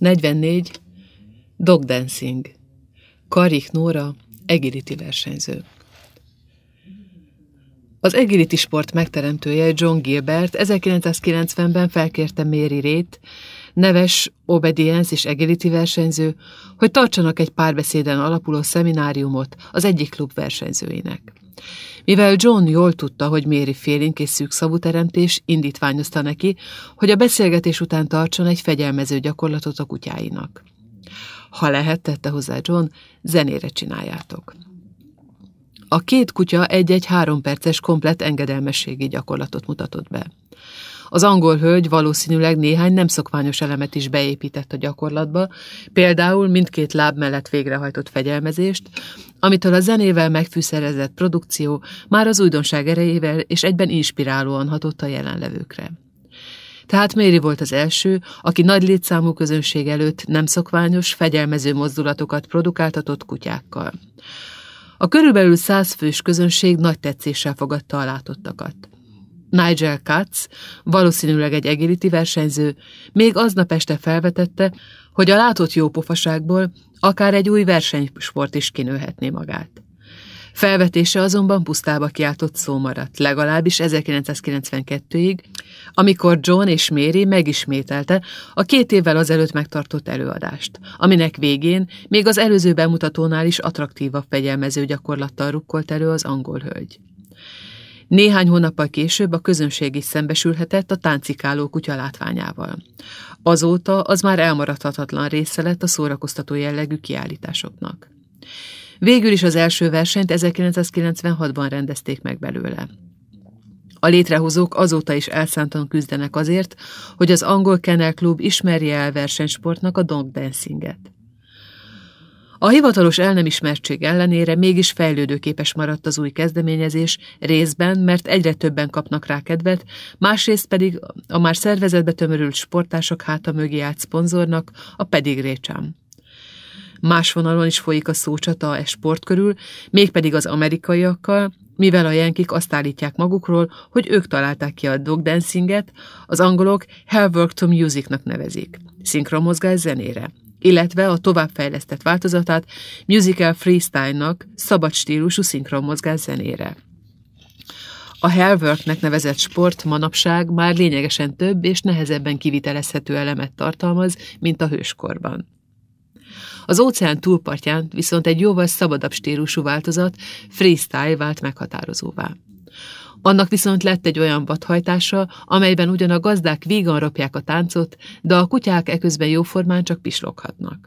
44. Dog dancing. Karik Nóra, agility versenyző. Az agility sport megteremtője John Gilbert 1990-ben felkérte Mary Ray-t, neves obedience és agility versenyző, hogy tartsanak egy párbeszéden alapuló szemináriumot az egyik klub versenyzőinek. Mivel John jól tudta, hogy Mary félénk és szűkszavú teremtés, indítványozta neki, hogy a beszélgetés után tartson egy fegyelmező gyakorlatot a kutyáinak. Ha lehet, tette hozzá John, zenére csináljátok. A két kutya egy-egy 3 perces komplett engedelmességi gyakorlatot mutatott be. Az angol hölgy valószínűleg néhány nem szokványos elemet is beépített a gyakorlatba, például mindkét láb mellett végrehajtott fegyelmezést, amitől a zenével megfűszerezett produkció már az újdonság erejével és egyben inspirálóan hatott a jelenlevőkre. Tehát Mary volt az első, aki nagy létszámú közönség előtt nem szokványos, fegyelmező mozdulatokat produkáltatott kutyákkal. A körülbelül 100 fős közönség nagy tetszéssel fogadta a látottakat. Nigel Katz, valószínűleg egy agility versenyző, még aznap este felvetette, hogy a látott jópofaságból akár egy új versenysport is kinőhetné magát. Felvetése azonban pusztába kiáltott szó maradt, legalábbis 1992-ig, amikor John és Mary megismételte a 2 évvel azelőtt megtartott előadást, aminek végén még az előző bemutatónál is attraktívabb fegyelmező gyakorlattal rukkolt elő az angol hölgy. Néhány hónappal később a közönség is szembesülhetett a táncikáló kutya látványával. Azóta az már elmaradhatatlan része lett a szórakoztató jellegű kiállításoknak. Végül is az első versenyt 1996-ban rendezték meg belőle. A létrehozók azóta is elszántan küzdenek azért, hogy az angol Kennel Club ismerje el versenysportnak a dog dancinget. A hivatalos el nem ismertség ellenére mégis fejlődőképes maradt az új kezdeményezés, részben, mert egyre többen kapnak rá kedvet, másrészt pedig a már szervezetbe tömörült sportások háta mögé állt szponzornak, a Pedigree Chum. Más vonalon is folyik a szócsata e sport körül, mégpedig az amerikaiakkal, mivel a jenkik azt állítják magukról, hogy ők találták ki a dog dancinget, az angolok Have Work to Musicnak nevezik, szinkronmozgás zenére, illetve a továbbfejlesztett változatát musical freestyle-nak, szabad stílusú szinkronmozgás zenére. A hairworknek nevezett sport manapság már lényegesen több és nehezebben kivitelezhető elemet tartalmaz, mint a hőskorban. Az óceán túlpartján viszont egy jóval szabadabb stílusú változat, freestyle vált meghatározóvá. Annak viszont lett egy olyan vadhajtása, amelyben ugyan a gazdák vígan ropják a táncot, de a kutyák eközben jóformán csak pisloghatnak.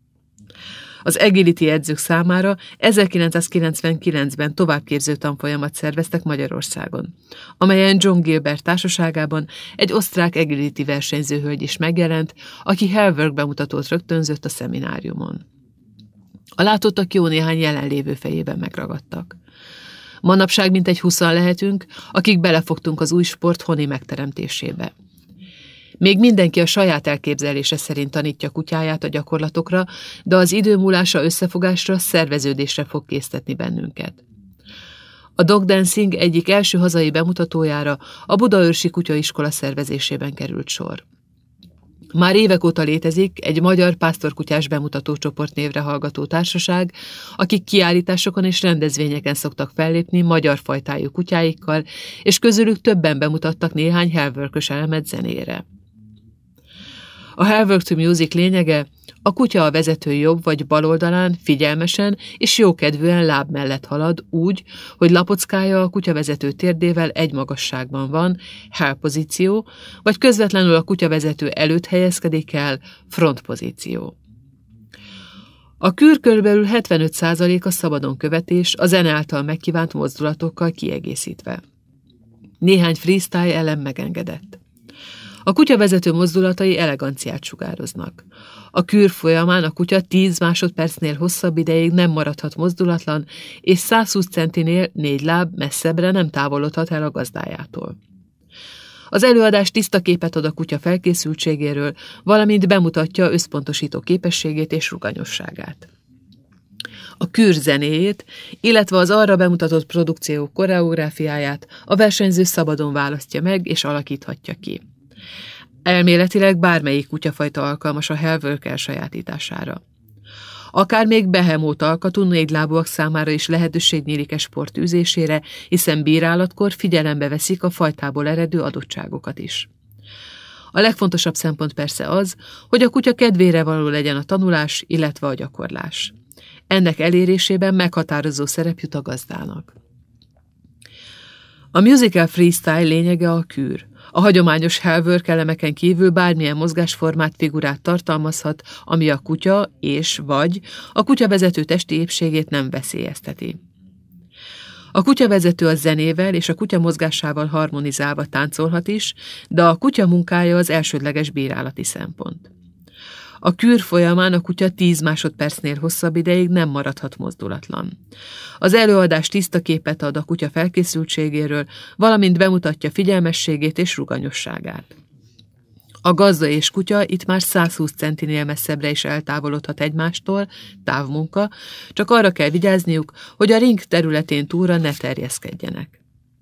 Az agility edzők számára 1999-ben továbbképző tanfolyamat szerveztek Magyarországon, amelyen John Gilbert társaságában egy osztrák agility versenyzőhölgy is megjelent, aki hairwork bemutatót rögtönzött a szemináriumon. A látottak jó néhány jelenlévő fejében megragadtak. Manapság mintegy 20-an lehetünk, akik belefogtunk az új sport honi megteremtésébe. Még mindenki a saját elképzelése szerint tanítja kutyáját a gyakorlatokra, de az idő múlása összefogásra, szerveződésre fog késztetni bennünket. A dog dancing egyik első hazai bemutatójára a Budaörsi Kutyaiskola szervezésében került sor. Már évek óta létezik egy magyar pásztorkutyás bemutatócsoport névre hallgató társaság, akik kiállításokon és rendezvényeken szoktak fellépni magyar fajtájú kutyáikkal, és közülük többen bemutattak néhány hairwork-ös elemet zenére. A Have Work to Music lényege, a kutya a vezető jobb vagy bal oldalán figyelmesen és jókedvűen láb mellett halad úgy, hogy lapockája a kutyavezető térdével egy magasságban van, hell pozíció, vagy közvetlenül a kutyavezető előtt helyezkedik el, front pozíció. A kür körülbelül 75% a szabadon követés, a zene által megkívánt mozdulatokkal kiegészítve. Néhány freestyle elem megengedett. A kutyavezető mozdulatai eleganciát sugároznak. A kür folyamán a kutya 10 másodpercnél hosszabb ideig nem maradhat mozdulatlan, és 120 centinél 4 láb messzebbre nem távolodhat el a gazdájától. Az előadás tiszta képet ad a kutya felkészültségéről, valamint bemutatja összpontosító képességét és ruganyosságát. A kür zenéjét, illetve az arra bemutatott produkció koreográfiáját a versenyző szabadon választja meg és alakíthatja ki. Elméletileg bármelyik kutyafajta alkalmas a Helwork elsajátítására. Akár még behemót alkatú négylábúak számára is lehetőség nyílik sport űzésére, hiszen bírálatkor figyelembe veszik a fajtából eredő adottságokat is. A legfontosabb szempont persze az, hogy a kutya kedvére való legyen a tanulás, illetve a gyakorlás. Ennek elérésében meghatározó szerep jut a gazdának. A musical freestyle lényege a kür. A hagyományos Helwork elemeken kívül bármilyen mozgásformát, figurát tartalmazhat, ami a kutya vagy a kutyavezető testi épségét nem veszélyezteti. A kutyavezető a zenével és a kutya mozgásával harmonizálva táncolhat is, de a kutya munkája az elsődleges bírálati szempont. A kür folyamán a kutya 10 másodpercnél hosszabb ideig nem maradhat mozdulatlan. Az előadás tiszta képet ad a kutya felkészültségéről, valamint bemutatja figyelmességét és ruganyosságát. A gazda és kutya itt már 120 centinél messzebbre is eltávolodhat egymástól, távmunka, csak arra kell vigyázniuk, hogy a ring területén túlra ne terjeszkedjenek.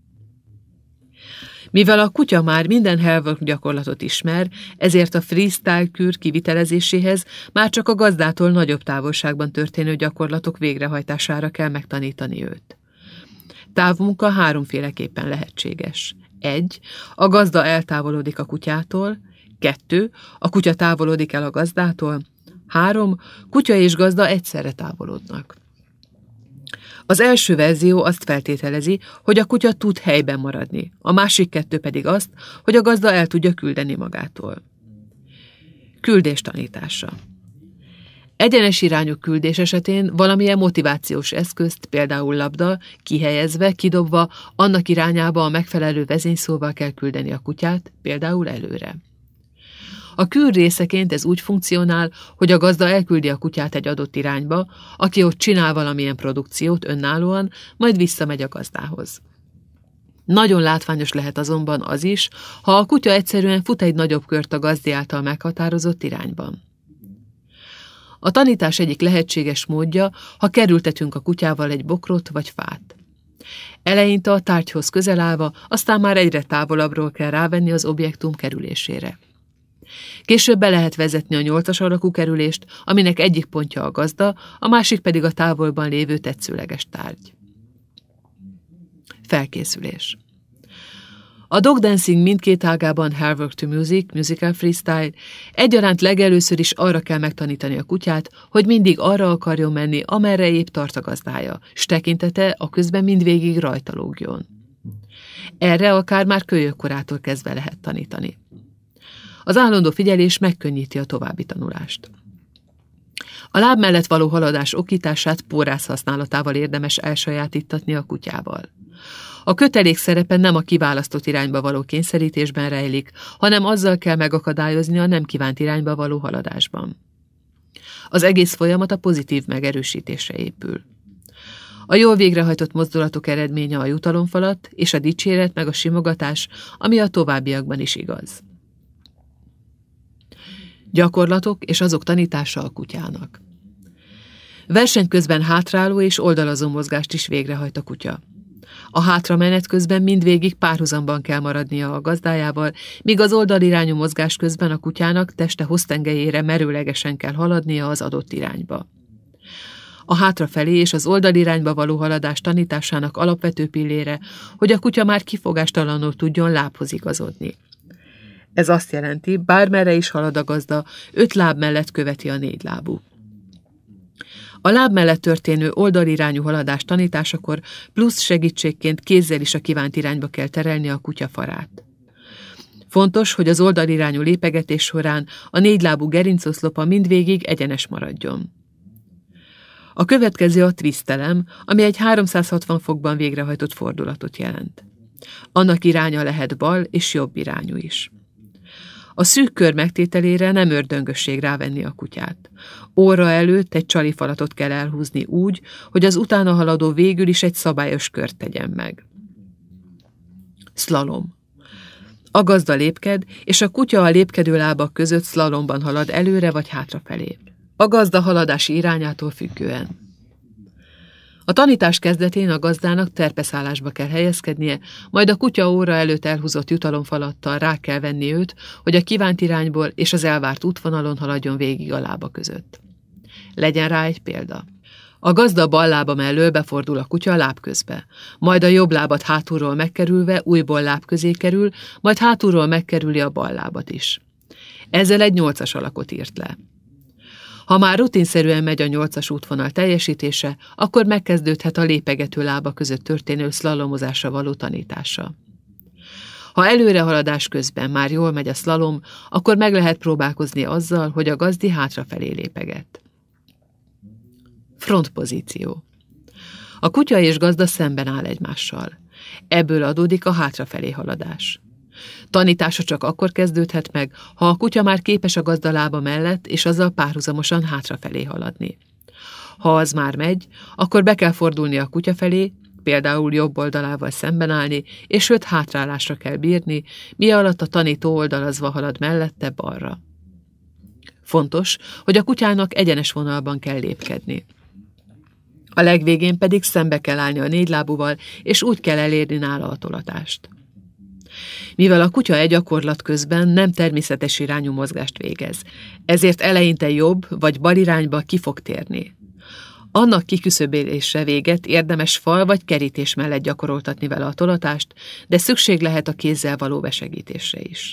Mivel a kutya már minden Helwork gyakorlatot ismer, ezért a freestyle kür kivitelezéséhez már csak a gazdától nagyobb távolságban történő gyakorlatok végrehajtására kell megtanítani őt. Távmunka háromféleképpen lehetséges. 1. A gazda eltávolodik a kutyától. 2. A kutya távolodik el a gazdától. 3. Kutya és gazda egyszerre távolodnak. Az első verzió azt feltételezi, hogy a kutya tud helyben maradni, a másik 2 pedig azt, hogy a gazda el tudja küldeni magától. Küldés tanítása. Egyenes irányú küldés esetén valamilyen motivációs eszközt, például labda, kihelyezve, kidobva, annak irányába a megfelelő vezényszóval kell küldeni a kutyát, például előre. A kür részeként ez úgy funkcionál, hogy a gazda elküldi a kutyát egy adott irányba, aki ott csinál valamilyen produkciót önállóan, majd visszamegy a gazdához. Nagyon látványos lehet azonban az is, ha a kutya egyszerűen fut egy nagyobb kört a gazdi által meghatározott irányban. A tanítás egyik lehetséges módja, ha kerültetünk a kutyával egy bokrot vagy fát. Eleinte a tárgyhoz közel állva, aztán már egyre távolabbról kell rávenni az objektum kerülésére. Később be lehet vezetni a 8-as alakú kerülést, aminek egyik pontja a gazda, a másik pedig a távolban lévő tetszőleges tárgy. Felkészülés. A dog dancing mindkét ágában Helwork to Music, musical freestyle egyaránt legelőször is arra kell megtanítani a kutyát, hogy mindig arra akarjon menni, amerre épp tart a gazdája, s tekintete a közben mindvégig rajta lógjon. Erre akár már kölyökkorától kezdve lehet tanítani. Az állandó figyelés megkönnyíti a további tanulást. A láb mellett való haladás okítását pórász használatával érdemes elsajátítatni a kutyával. A kötelék szerepe nem a kiválasztott irányba való kényszerítésben rejlik, hanem azzal kell megakadályozni a nem kívánt irányba való haladásban. Az egész folyamat a pozitív megerősítésre épül. A jól végrehajtott mozdulatok eredménye a jutalomfalat és a dicséret meg a simogatás, ami a továbbiakban is igaz. Gyakorlatok és azok tanítása a kutyának. Verseny közben hátráló és oldalazó mozgást is végrehajt a kutya. A hátramenet közben mindvégig párhuzamban kell maradnia a gazdájával, míg az oldalirányú mozgás közben a kutyának teste hossztengelyére merőlegesen kell haladnia az adott irányba. A hátrafelé és az oldalirányba való haladás tanításának alapvető pillére, hogy a kutya már kifogástalanul tudjon lábhoz igazodni. Ez azt jelenti, bármerre is halad a gazda, 5 láb mellett követi a 4 lábú. A láb mellett történő oldalirányú haladás tanításakor plusz segítségként kézzel is a kívánt irányba kell terelni a kutya farát. Fontos, hogy az oldalirányú lépegetés során a 4 lábú gerincoszlopa mindvégig egyenes maradjon. A következő a twist elem, ami egy 360 fokban végrehajtott fordulatot jelent. Annak iránya lehet bal és jobb irányú is. A szűk kör megtételére nem ördöngösség rávenni a kutyát. Óra előtt egy csalifalatot kell elhúzni úgy, hogy az utána haladó végül is egy szabályos kört tegyen meg. Szlalom. A gazda lépked, és a kutya a lépkedő lábak között szlalomban halad előre vagy hátrafelé. A gazda haladási irányától függően. A tanítás kezdetén a gazdának terpeszállásba kell helyezkednie, majd a kutya óra előtt elhúzott jutalomfalattal rá kell venni őt, hogy a kívánt irányból és az elvárt útvonalon haladjon végig a lába között. Legyen rá egy példa. A gazda bal lába mellől befordul a kutya a láb közbe, majd a jobb lábat hátulról megkerülve újból láb közé kerül, majd hátulról megkerüli a bal lábat is. Ezzel egy 8-as alakot írt le. Ha már rutinszerűen megy a 8-as útvonal teljesítése, akkor megkezdődhet a lépegető lába között történő szlalomozásra való tanítása. Ha előrehaladás közben már jól megy a szlalom, akkor meg lehet próbálkozni azzal, hogy a gazdi hátrafelé lépeget. Frontpozíció. A kutya és gazda szemben áll egymással. Ebből adódik a hátrafelé haladás. Tanítása csak akkor kezdődhet meg, ha a kutya már képes a gazda lába mellett, és azzal párhuzamosan hátrafelé haladni. Ha az már megy, akkor be kell fordulni a kutya felé, például jobb oldalával szemben állni, és őt hátrálásra kell bírni, mi alatt a tanító oldalazva halad mellette balra. Fontos, hogy a kutyának egyenes vonalban kell lépkedni. A legvégén pedig szembe kell állni a 4 lábúval, és úgy kell elérni nála a tolatást. Mivel a kutya gyakorlat közben nem természetes irányú mozgást végez, ezért eleinte jobb vagy bal irányba ki fog térni. Annak kiküszöbölése véget érdemes fal vagy kerítés mellett gyakoroltatni vele a tolatást, de szükség lehet a kézzel való besegítésre is.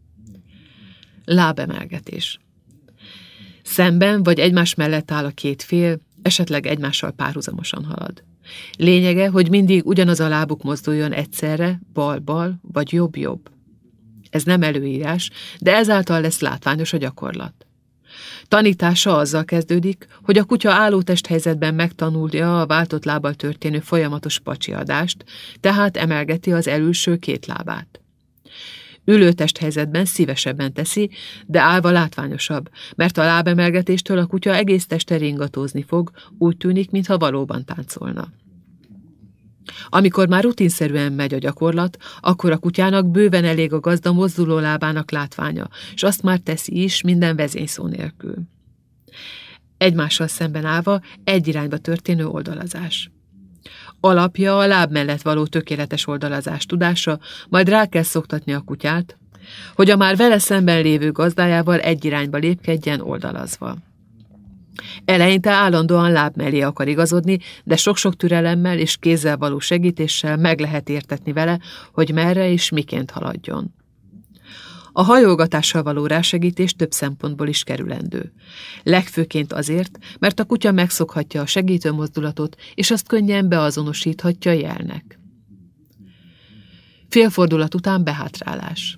Lábemelgetés. Szemben vagy egymás mellett áll a 2 fél, esetleg egymással párhuzamosan halad. Lényege, hogy mindig ugyanaz a lábuk mozduljon egyszerre, bal-bal vagy jobb-jobb. Ez nem előírás, de ezáltal lesz látványos a gyakorlat. Tanítása azzal kezdődik, hogy a kutya álló testhelyzetben megtanulja a váltott lábbal történő folyamatos pacsiadást, tehát emelgeti az elülső 2 lábát. Ülő testhelyzetben szívesebben teszi, de állva látványosabb, mert a lábemelgetéstől a kutya egész teste ringatózni fog, úgy tűnik, mintha valóban táncolna. Amikor már rutinszerűen megy a gyakorlat, akkor a kutyának bőven elég a gazda mozduló lábának látványa, és azt már teszi is minden vezényszó nélkül. Egymással szemben állva egy irányba történő oldalazás. Alapja a láb mellett való tökéletes oldalazás tudása, majd rá kell szoktatni a kutyát, hogy a már vele szemben lévő gazdájával egy irányba lépkedjen oldalazva. Eleinte állandóan láb mellé akar igazodni, de sok-sok türelemmel és kézzel való segítéssel meg lehet értetni vele, hogy merre és miként haladjon. A hajolgatással való rásegítés több szempontból is kerülendő. Legfőként azért, mert a kutya megszokhatja a segítő mozdulatot, és azt könnyen beazonosíthatja jelnek. Félfordulat után behátrálás.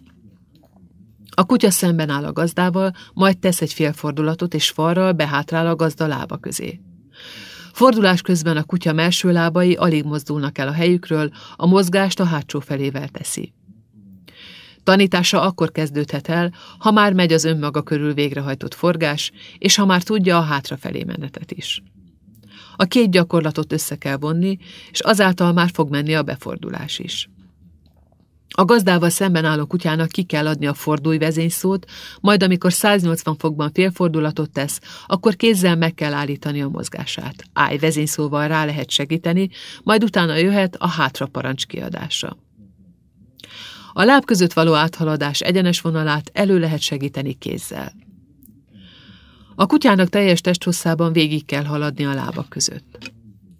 A kutya szemben áll a gazdával, majd tesz egy félfordulatot, és falral behátrál a gazda lába közé. Fordulás közben a kutya mellső lábai alig mozdulnak el a helyükről, a mozgást a hátsó felével teszi. Tanítása akkor kezdődhet el, ha már megy az önmaga körül végrehajtott forgás, és ha már tudja a hátrafelé menetet is. A 2 gyakorlatot össze kell vonni, és azáltal már fog menni a befordulás is. A gazdával szemben álló kutyának ki kell adni a fordulj vezényszót, majd amikor 180 fokban félfordulatot tesz, akkor kézzel meg kell állítani a mozgását. Állj vezényszóval rá lehet segíteni, majd utána jöhet a hátra parancs kiadása. A láb között való áthaladás egyenes vonalát elő lehet segíteni kézzel. A kutyának teljes testhosszában végig kell haladni a lábak között.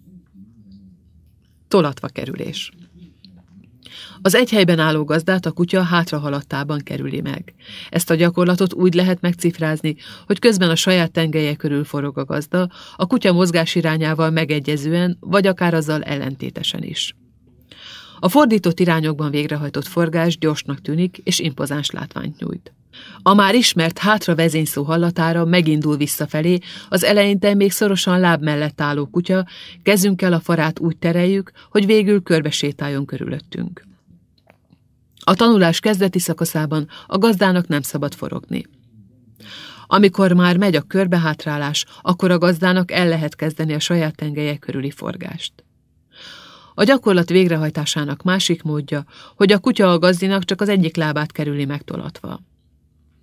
Tolatva kerülés. Az egy helyben álló gazdát a kutya hátrahaladtában kerüli meg. Ezt a gyakorlatot úgy lehet megcifrázni, hogy közben a saját tengelye körül forog a gazda, a kutya mozgás irányával megegyezően, vagy akár azzal ellentétesen is. A fordított irányokban végrehajtott forgás gyorsnak tűnik, és impozáns látványt nyújt. A már ismert hátra vezényszó hallatára megindul visszafelé, az eleinte még szorosan láb mellett álló kutya, kezünkkel a farát úgy tereljük, hogy végül körbesétáljon körülöttünk. A tanulás kezdeti szakaszában a gazdának nem szabad forogni. Amikor már megy a körbehátrálás, akkor a gazdának el lehet kezdeni a saját tengelye körüli forgást. A gyakorlat végrehajtásának másik módja, hogy a kutya a gazdinak csak az egyik lábát kerüli megtolatva.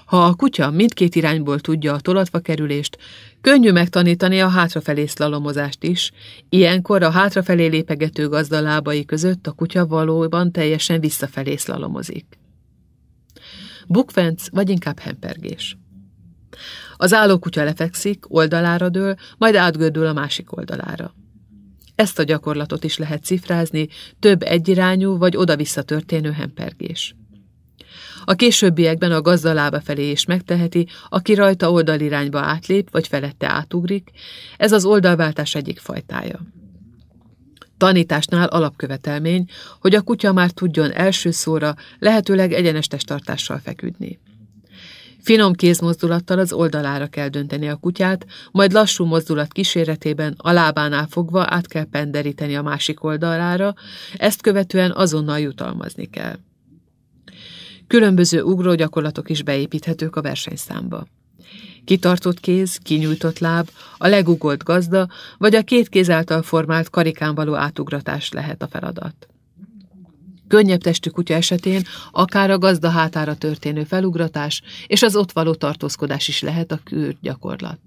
Ha a kutya mindkét irányból tudja a tolatva kerülést, könnyű megtanítani a hátrafelé szlalomozást is, ilyenkor a hátrafelé lépegető gazda lábai között a kutya valóban teljesen visszafelé szlalomozik. Bukfenc vagy inkább hempergés. Az állókutya lefekszik, oldalára dől, majd átgördül a másik oldalára. Ezt a gyakorlatot is lehet cifrázni, több egyirányú vagy oda-vissza történő hempergés. A későbbiekben a gazda lába felé is megteheti, aki rajta oldalirányba átlép, vagy felette átugrik, ez az oldalváltás egyik fajtája. Tanításnál alapkövetelmény, hogy a kutya már tudjon első szóra lehetőleg egyenes testtartással feküdni. Finom kézmozdulattal az oldalára kell dönteni a kutyát, majd lassú mozdulat kíséretében a lábánál fogva át kell penderíteni a másik oldalára, ezt követően azonnal jutalmazni kell. Különböző ugrógyakorlatok is beépíthetők a versenyszámba. Kitartott kéz, kinyújtott láb, a legugolt gazda, vagy a két kéz által formált karikán való átugratás lehet a feladat. Könnyebb testű kutya esetén akár a gazda hátára történő felugratás és az ott való tartózkodás is lehet a kürgyakorlat.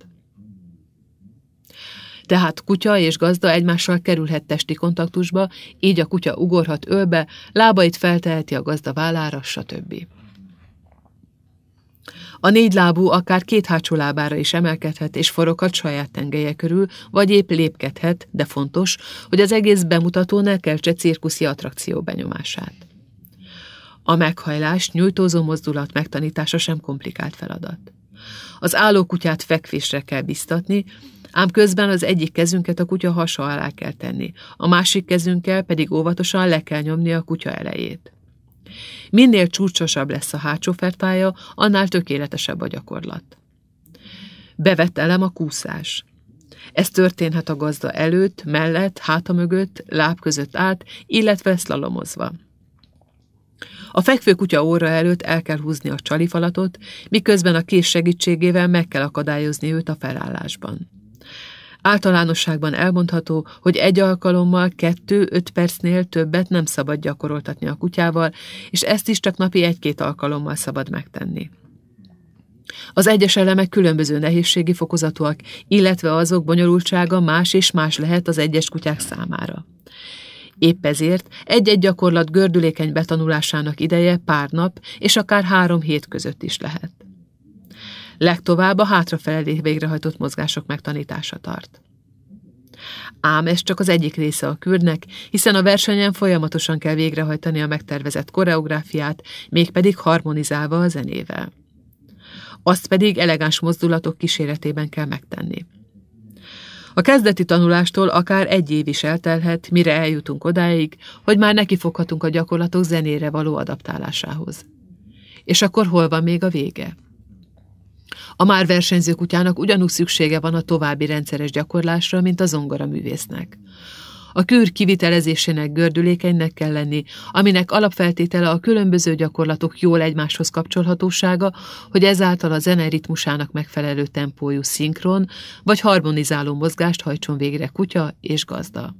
Tehát kutya és gazda egymással kerülhet testi kontaktusba, így a kutya ugorhat ölbe, lábait felteheti a gazda vállára, stb. A négylábú akár két hátsó lábára is emelkedhet és foroghat saját tengelye körül, vagy épp lépkedhet, de fontos, hogy az egész bemutató ne keltse cirkuszi attrakció benyomását. A meghajlás, nyújtózó mozdulat megtanítása sem komplikált feladat. Az állókutyát fekvésre kell biztatni, ám közben az egyik kezünket a kutya hasa alá kell tenni, a másik kezünkkel pedig óvatosan le kell nyomni a kutya elejét. Minél csúcsosabb lesz a hátsó fertája, annál tökéletesebb a gyakorlat. Bevett elem a kúszás. Ez történhet a gazda előtt, mellett, háta mögött, láb között át, illetve szlalomozva. A fekvő kutya óra előtt el kell húzni a csalifalatot, miközben a kéz segítségével meg kell akadályozni őt a felállásban. Általánosságban elmondható, hogy egy alkalommal 2-5 percnél többet nem szabad gyakoroltatni a kutyával, és ezt is csak napi 1-2 alkalommal szabad megtenni. Az egyes elemek különböző nehézségi fokozatúak, illetve azok bonyolultsága más és más lehet az egyes kutyák számára. Épp ezért egy-egy gyakorlat gördülékeny betanulásának ideje pár nap és akár 3 hét között is lehet. Legtovább a hátrafelé végrehajtott mozgások megtanítása tart. Ám ez csak az egyik része a kürnek, hiszen a versenyen folyamatosan kell végrehajtani a megtervezett koreográfiát, mégpedig harmonizálva a zenével. Azt pedig elegáns mozdulatok kíséretében kell megtenni. A kezdeti tanulástól akár 1 év is eltelhet, mire eljutunk odáig, hogy már nekifoghatunk a gyakorlatok zenére való adaptálásához. És akkor hol van még a vége? A már versenyző kutyának ugyanúgy szüksége van a további rendszeres gyakorlásra, mint a zongoraművésznek. A kür kivitelezésének gördülékenynek kell lenni, aminek alapfeltétele a különböző gyakorlatok jól egymáshoz kapcsolhatósága, hogy ezáltal a zene ritmusának megfelelő tempójú szinkron vagy harmonizáló mozgást hajtson végre kutya és gazda.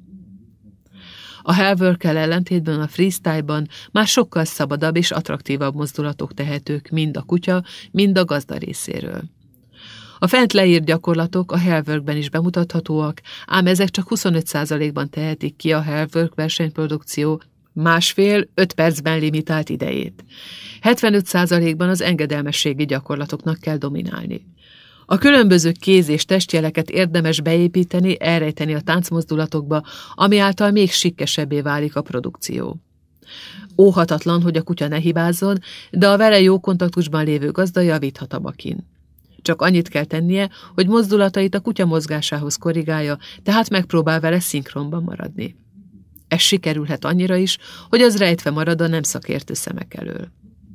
A hellwork-kel ellentétben a freestyle-ban már sokkal szabadabb és attraktívabb mozdulatok tehetők mind a kutya, mind a gazda részéről. A fent leírt gyakorlatok a hellworkben is bemutathatóak, ám ezek csak 25%-ban tehetik ki a hellwork versenyprodukció 1,5-5 percben limitált idejét. 75%-ban az engedelmességi gyakorlatoknak kell dominálni. A különböző kéz- és testjeleket érdemes beépíteni, elrejteni a táncmozdulatokba, ami által még sikkesebbé válik a produkció. Óhatatlan, hogy a kutya ne hibázzon, de a vele jó kontaktusban lévő gazda javíthat a bakin. Csak annyit kell tennie, hogy mozdulatait a kutya mozgásához korrigálja, tehát megpróbál vele szinkronban maradni. Ez sikerülhet annyira is, hogy az rejtve marad a nem szakértő szemek elől.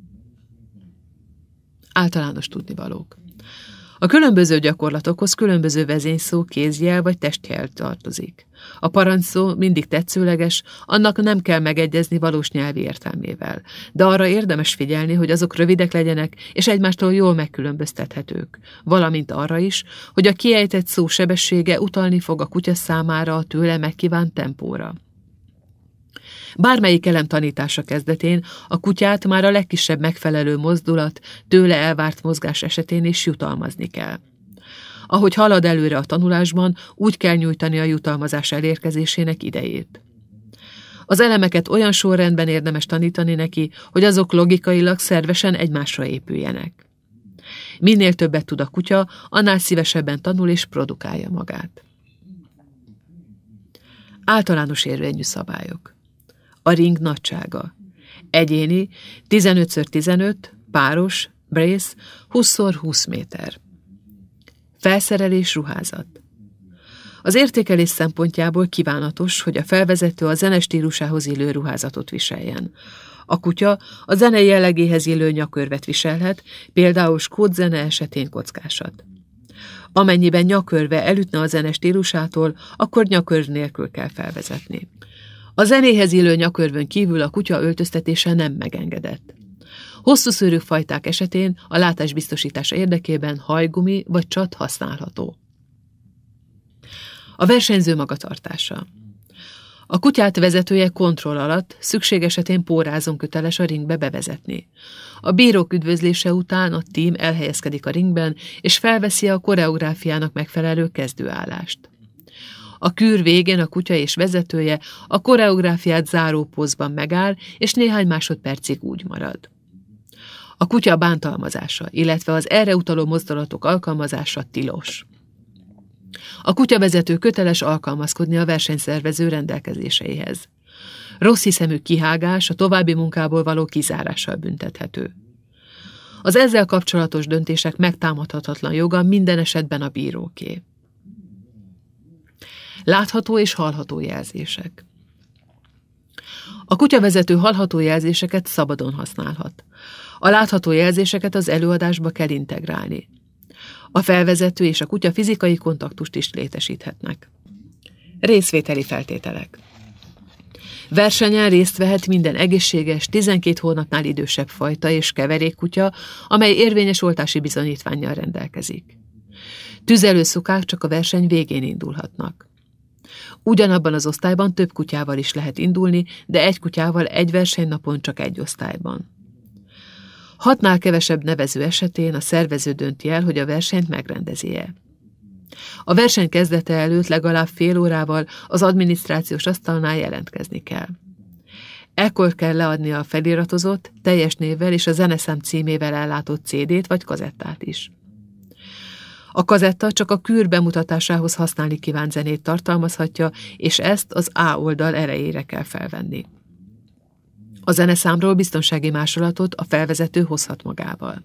Általános tudnivalók. A különböző gyakorlatokhoz különböző vezényszó, kézjel vagy testjel tartozik. A parancsszó mindig tetszőleges, annak nem kell megegyezni valós nyelvi értelmével, de arra érdemes figyelni, hogy azok rövidek legyenek és egymástól jól megkülönböztethetők, valamint arra is, hogy a kiejtett szó sebessége utalni fog a kutya számára a tőle megkívánt tempóra. Bármelyik elem tanítása kezdetén a kutyát már a legkisebb megfelelő mozdulat, tőle elvárt mozgás esetén is jutalmazni kell. Ahogy halad előre a tanulásban, úgy kell nyújtani a jutalmazás elérkezésének idejét. Az elemeket olyan sorrendben érdemes tanítani neki, hogy azok logikailag szervesen egymásra épüljenek. Minél többet tud a kutya, annál szívesebben tanul és produkálja magát. Általános érvényű szabályok. A ring nagysága. Egyéni 15x15, páros, brace 20x20 méter. Felszerelés, ruházat. Az értékelés szempontjából kívánatos, hogy a felvezető a zene stílusához illő ruházatot viseljen. A kutya a zene jellegéhez illő nyakörvet viselhet, például skótzene esetén kockásat. Amennyiben nyakörve elütne a zene stílusától, akkor nyakörv nélkül kell felvezetni. A zenéhez illő nyakörvön kívül a kutya öltöztetése nem megengedett. Hosszú szőrű fajták esetén a látás biztosítása érdekében hajgumi vagy csat használható. A versenyző magatartása. A kutyát vezetője kontroll alatt szükség esetén pórázon köteles a ringbe bevezetni. A bírók üdvözlése után a tím elhelyezkedik a ringben, és felveszi a koreográfiának megfelelő kezdőállást. A kür végén a kutya és vezetője a koreográfiát záró pózban megáll, és néhány másodpercig úgy marad. A kutya bántalmazása, illetve az erre utaló mozdulatok alkalmazása tilos. A kutyavezető köteles alkalmazkodni a versenyszervező rendelkezéseihez. Rosszhiszemű kihágás a további munkából való kizárással büntethető. Az ezzel kapcsolatos döntések megtámadhatatlan joga minden esetben a bíróké. Látható és hallható jelzések. A kutyavezető hallható jelzéseket szabadon használhat. A látható jelzéseket az előadásba kell integrálni. A felvezető és a kutya fizikai kontaktust is létesíthetnek. Részvételi feltételek. Versenyen részt vehet minden egészséges, 12 hónapnál idősebb fajta és keverékkutya, amely érvényes oltási bizonyítvánnyal rendelkezik. Tüzelőszukák csak a verseny végén indulhatnak. Ugyanabban az osztályban több kutyával is lehet indulni, de egy kutyával egy versenynapon csak egy osztályban. 6-nál kevesebb nevező esetén a szervező dönti el, hogy a versenyt megrendezi-e. A verseny kezdete előtt legalább fél órával az adminisztrációs asztalnál jelentkezni kell. Ekkor kell leadni a feliratozott, teljes névvel és a zeneszám címével ellátott CD-t vagy kazettát is. A kazetta csak a kür bemutatásához használni kívánt zenét tartalmazhatja, és ezt az A oldal elejére kell felvenni. A zeneszámról biztonsági másolatot a felvezető hozhat magával.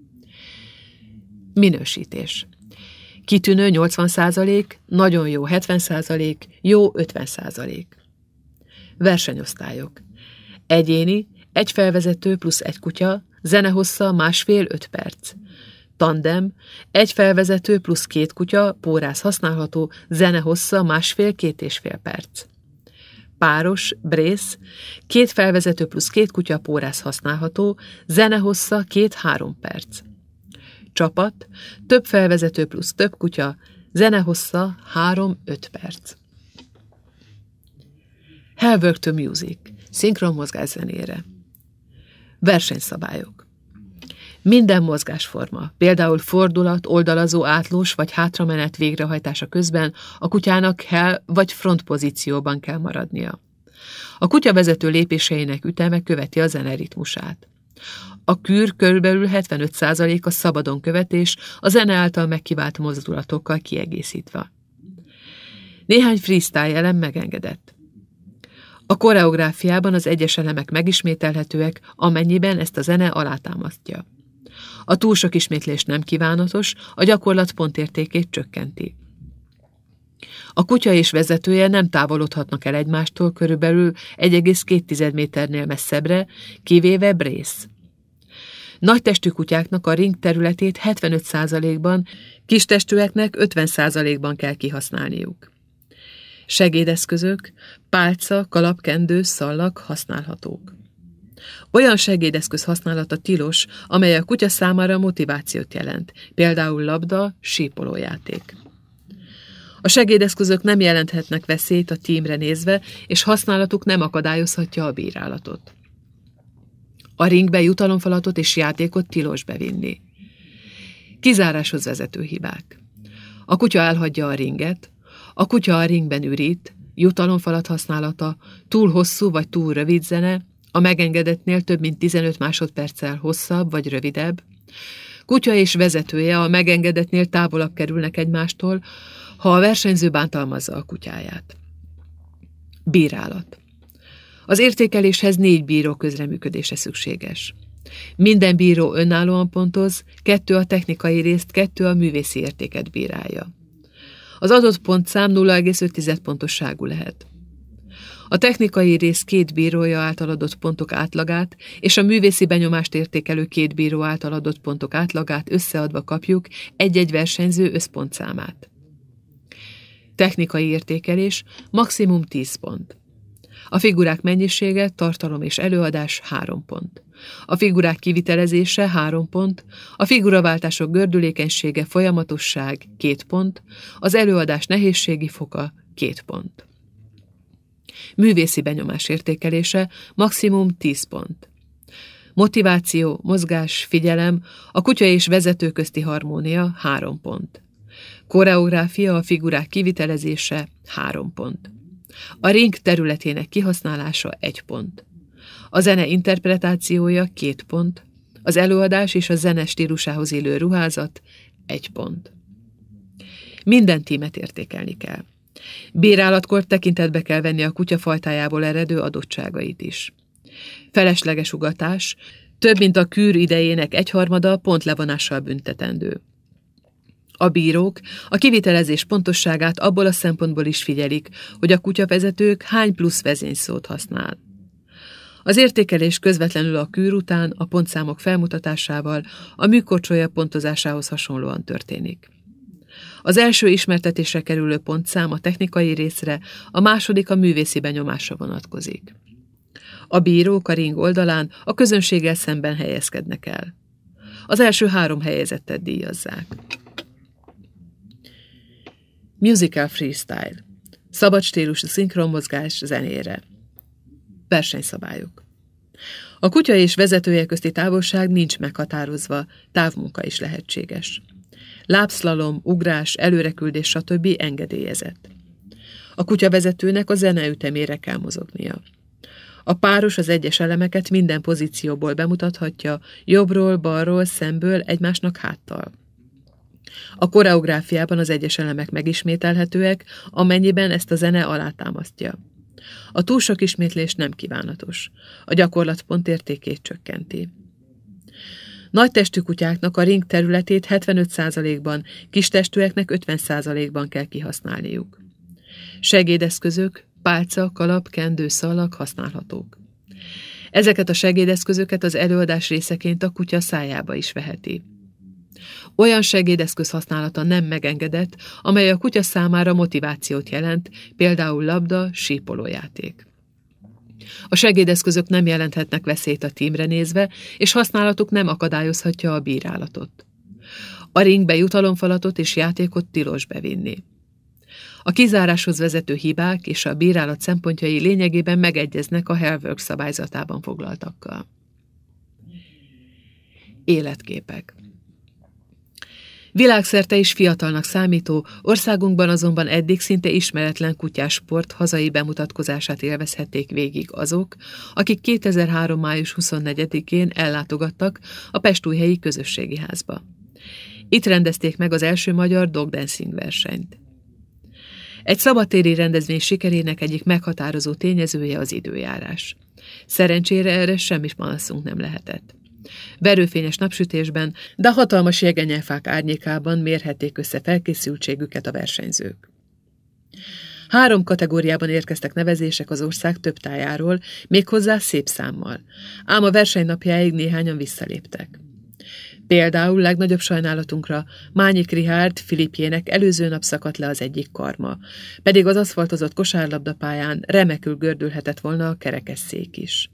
Minősítés. Kitűnő 80%, nagyon jó 70%, jó 50%. Versenyosztályok. Egyéni, egy felvezető plusz egy kutya, zenehossza 1,5-5 perc. Tandem, egy felvezető plusz 2 kutya, póráz használható, zenehossza 1,5-2,5 perc. Páros, brace, 2 felvezető plusz 2 kutya, póráz használható, zenehossza 2-3 perc. Csapat, több felvezető plusz több kutya, zenehossza 3-5 perc. Handwork to Music, szinkron mozgás zenére. Versenyszabályok. Minden mozgásforma, például fordulat, oldalazó, átlós vagy hátramenet végrehajtása közben a kutyának hell vagy front pozícióban kell maradnia. A kutyavezető lépéseinek üteme követi a zene ritmusát. A kür körülbelül 75%-a szabadon követés, a zene által megkivált mozdulatokkal kiegészítve. Néhány freestyle elem megengedett. A koreográfiában az egyes elemek megismételhetőek, amennyiben ezt a zene alátámasztja. A túl sok ismétlés nem kívánatos, a gyakorlat pontértékét csökkenti. A kutya és vezetője nem távolodhatnak el egymástól körülbelül 1,2 méternél messzebbre, kivéve brace. Nagytestű kutyáknak a ring területét 75%-ban, kistestűeknek 50%-ban kell kihasználniuk. Segédeszközök, pálca, kalapkendő, szallag használhatók. Olyan segédeszköz használata tilos, amely a kutya számára motivációt jelent, például labda, sípolójáték. A segédeszközök nem jelenthetnek veszélyt a tímre nézve, és használatuk nem akadályozhatja a bírálatot. A ringbe jutalomfalatot és játékot tilos bevinni. Kizáráshoz vezető hibák. A kutya elhagyja a ringet, a kutya a ringben ürít, jutalomfalat használata, túl hosszú vagy túl rövid zene, a megengedettnél több mint 15 másodperccel hosszabb vagy rövidebb, kutya és vezetője a megengedettnél távolabb kerülnek egymástól, ha a versenyző bántalmazza a kutyáját. Bírálat. Az értékeléshez 4 bíró közreműködése szükséges. Minden bíró önállóan pontoz, 2 a technikai részt, 2 a művészi értéket bírálja. Az adott pontszám 0,5 pontosságú lehet. A technikai rész 2 bírója által adott pontok átlagát és a művészi benyomást értékelő 2 bíró által adott pontok átlagát összeadva kapjuk egy-egy versenyző összpontszámát. Technikai értékelés maximum 10 pont. A figurák mennyisége, tartalom és előadás 3 pont. A figurák kivitelezése 3 pont, a figuraváltások gördülékenysége, folyamatosság 2 pont, az előadás nehézségi foka 2 pont. Művészi benyomás értékelése maximum 10 pont. Motiváció, mozgás, figyelem, a kutya és vezető közti harmónia 3 pont. Koreográfia, a figurák kivitelezése 3 pont. A ring területének kihasználása 1 pont. A zene interpretációja 2 pont. Az előadás és a zene stílusához illő ruházat 1 pont. Minden tímet értékelni kell. Bírálatkor tekintetbe kell venni a kutya fajtájából eredő adottságait is. Felesleges ugatás, több mint a kűr idejének 1/3 pontlevonással büntetendő. A bírók a kivitelezés pontosságát abból a szempontból is figyelik, hogy a kutyavezetők hány plusz vezényszót használ. Az értékelés közvetlenül a kűr után a pontszámok felmutatásával a műkorcsolya pontozásához hasonlóan történik. Az első ismertetésre kerülő pontszám a technikai részre, a második a művészi benyomásra vonatkozik. A bírók a ring oldalán a közönséggel szemben helyezkednek el. Az első 3 helyezettet díjazzák. Musical freestyle. Szabad stílusú szinkronmozgás zenére. Versenyszabályok. A kutya és vezetője közti távolság nincs meghatározva, távmunka is lehetséges. Lábszlalom, ugrás, előreküldés, stb. Engedélyezett. A kutyavezetőnek a zene ütemére kell mozognia. A páros az egyes elemeket minden pozícióból bemutathatja, jobbról, balról, szemből, egymásnak háttal. A koreográfiában az egyes elemek megismételhetőek, amennyiben ezt a zene alátámasztja. A túl sok ismétlés nem kívánatos. A gyakorlat pontértékét csökkenti. Nagy testű kutyáknak a ring területét 75%-ban, kis testűeknek 50%-ban kell kihasználniuk. Segédeszközök, pálca, kalap, kendő, szallag használhatók. Ezeket a segédeszközöket az előadás részeként a kutya szájába is veheti. Olyan segédeszköz használata nem megengedett, amely a kutya számára motivációt jelent, például labda, sípolójáték. A segédeszközök nem jelenthetnek veszélyt a tímre nézve, és használatuk nem akadályozhatja a bírálatot. A ringbe jutalomfalatot és játékot tilos bevinni. A kizáráshoz vezető hibák és a bírálat szempontjai lényegében megegyeznek a Hellworks szabályzatában foglaltakkal. Életképek. Világszerte is fiatalnak számító, országunkban azonban eddig szinte ismeretlen kutyásport hazai bemutatkozását élvezhették végig azok, akik 2003. május 24-én ellátogattak a Pestújhelyi Közösségi Házba. Itt rendezték meg az első magyar dog dancing versenyt. Egy szabadtéri rendezvény sikerének egyik meghatározó tényezője az időjárás. Szerencsére erre semmi panaszunk nem lehetett. Verőfényes napsütésben, de hatalmas jegenyelfák árnyékában mérhették össze felkészültségüket a versenyzők. 3 kategóriában érkeztek nevezések az ország több tájáról, méghozzá szép számmal, ám a verseny napjáig néhányan visszaléptek. Például legnagyobb sajnálatunkra Mányik Richárd Filipjének előző nap szakadt le az egyik karma, pedig az aszfaltozott kosárlabdapályán remekül gördülhetett volna a kerekesszék is.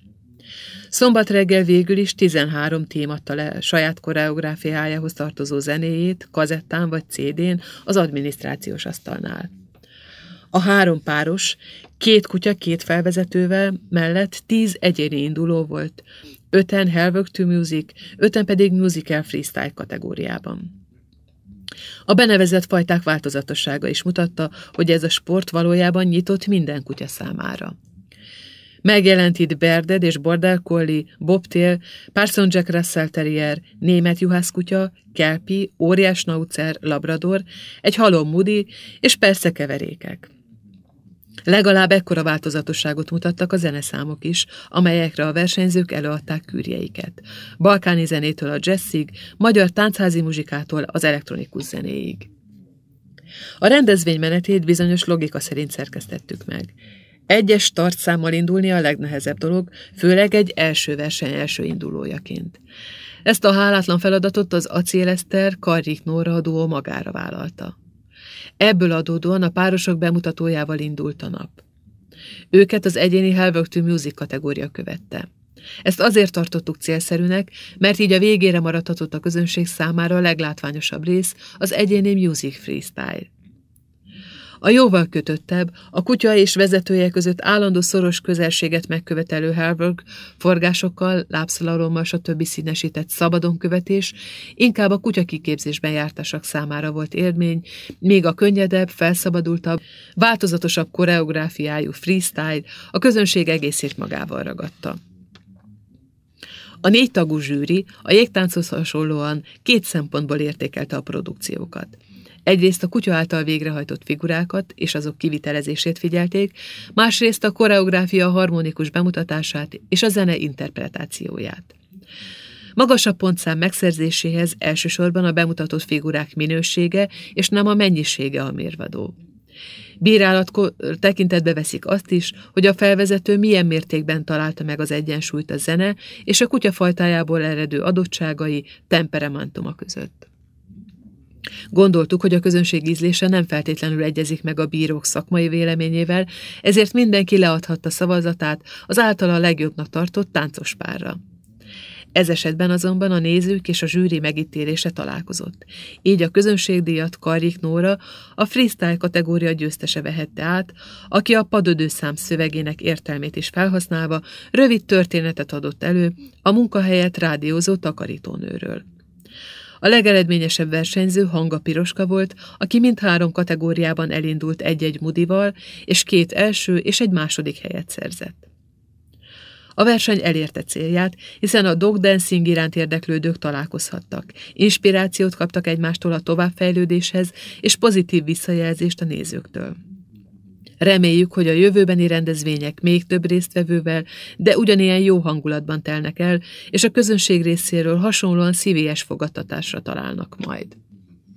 Szombat reggel végül is 13 tím adta le saját koreográfiájához tartozó zenéjét, kazettán vagy CD-n az adminisztrációs asztalnál. A 3 páros, 2 kutya 2 felvezetővel mellett 10 egyéni induló volt, 5-en Hellwork to Music, 5-en pedig Musical Freestyle kategóriában. A benevezett fajták változatossága is mutatta, hogy ez a sport valójában nyitott minden kutya számára. Megjelent itt Berded és Border Collie, Bobtail, Parson Jack Russell Terrier, német juhászkutya, kelpi, óriás schnauzer, labrador, egy halom mudi és persze keverékek. Legalább ekkora változatosságot mutattak a zeneszámok is, amelyekre a versenyzők előadták kürjeiket. Balkáni zenétől a jazzig, magyar táncházi muzsikától az elektronikus zenéig. A rendezvény menetét bizonyos logika szerint szerkesztettük meg. Egyes startszámmal indulni a legnehezebb dolog, főleg egy első verseny első indulójaként. Ezt a hálátlan feladatot az Acél Eszter, Karrik Nóra duó magára vállalta. Ebből adódóan a párosok bemutatójával indult a nap. Őket az egyéni Hellwork to Music kategória követte. Ezt azért tartottuk célszerűnek, mert így a végére maradhatott a közönség számára a leglátványosabb rész, az egyéni Music Freestyle. A jóval kötöttebb, a kutya és vezetője között állandó szoros közelséget megkövetelő Hellwork forgásokkal, lábszlalommal stb. Színesített szabadonkövetés inkább a kutyakiképzésben jártasak számára volt élmény, míg a könnyedebb, felszabadultabb, változatosabb koreográfiájú freestyle a közönség egészét magával ragadta. A 4 tagú zsűri a jégtánchoz hasonlóan 2 szempontból értékelte a produkciókat. Egyrészt a kutya által végrehajtott figurákat és azok kivitelezését figyelték, másrészt a koreográfia harmonikus bemutatását és a zene interpretációját. Magasabb pontszám megszerzéséhez elsősorban a bemutatott figurák minősége és nem a mennyisége a mérvadó. Bírálatkor tekintetbe veszik azt is, hogy a felvezető milyen mértékben találta meg az egyensúlyt a zene és a kutya fajtájából eredő adottságai, temperamentuma között. Gondoltuk, hogy a közönség ízlése nem feltétlenül egyezik meg a bírók szakmai véleményével, ezért mindenki leadhatta szavazatát az általa a legjobbnak tartott táncos párra. Ez esetben azonban a nézők és a zsűri megítélése találkozott. Így a közönségdíjat Karrik Nóra, a freestyle kategória győztese vehette át, aki a padödőszám szövegének értelmét is felhasználva rövid történetet adott elő a munkahelyet rádiózó takarítónőről. A legeredményesebb versenyző Hanga Piroska volt, aki mindhárom kategóriában elindult egy-egy mudival, és 2 első és egy második helyet szerzett. A verseny elérte célját, hiszen a dog dancing iránt érdeklődők találkozhattak, inspirációt kaptak egymástól a továbbfejlődéshez, és pozitív visszajelzést a nézőktől. Reméljük, hogy a jövőbeni rendezvények még több résztvevővel, de ugyanilyen jó hangulatban telnek el, és a közönség részéről hasonlóan szívélyes fogadtatásra találnak majd.